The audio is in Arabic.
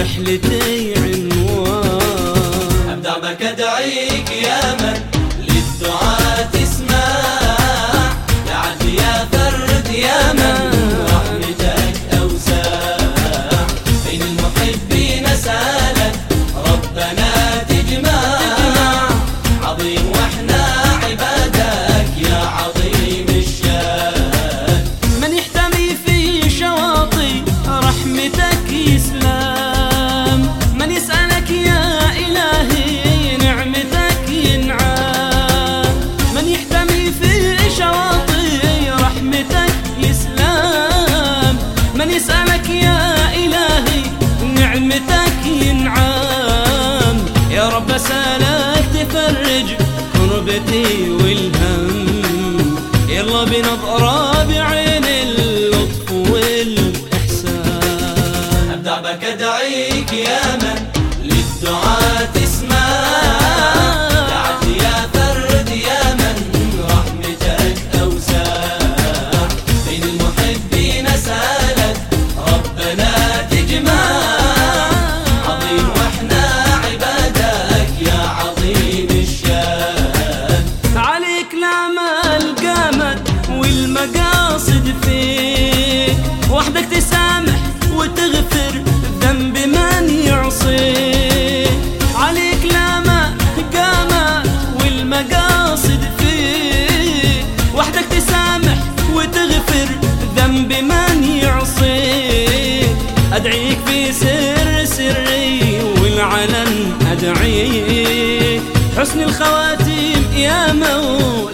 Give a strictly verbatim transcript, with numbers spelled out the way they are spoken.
رحلتي عنوان. بدربك أدعيك يا من للدعاء تسمع، لعد يا فرد يا من رحمتك أوسع، بين المحبين سالك ربنا تجمع، عظيم واحنا عبادك يا عظيم الشان. من يحتمي في شواطئ رحمتك يسلم، من يسألك يا إلهي نعمتك ينعم، من يحتمي في شواطئ رحمتك يسلم، من يسألك يا إلهي نعمتك ينعم. يا رب أسألك تفرج كربتي والهم، يلا بنظرة بعين اللطف والإحسان. بدربك أدعيك يا من للدعاء تسمع، لعد يا فرد يا من رحمتك أوسع، بين المحبين سالك ربنا تجمع، عظيم واحنا عبادك يا عظيم الشان. عليك الأعمال قامت والمقاصد فيك، وحدك تسامح وتغفر ذنب من يعصيك. عليك الأعمال قامت والمقاصد فيك، وحدك تسامح وتغفر ذنب من يعصيك. أدعيك في سر سري والعلن أدعيك، حسن الخواتيم يا مولاي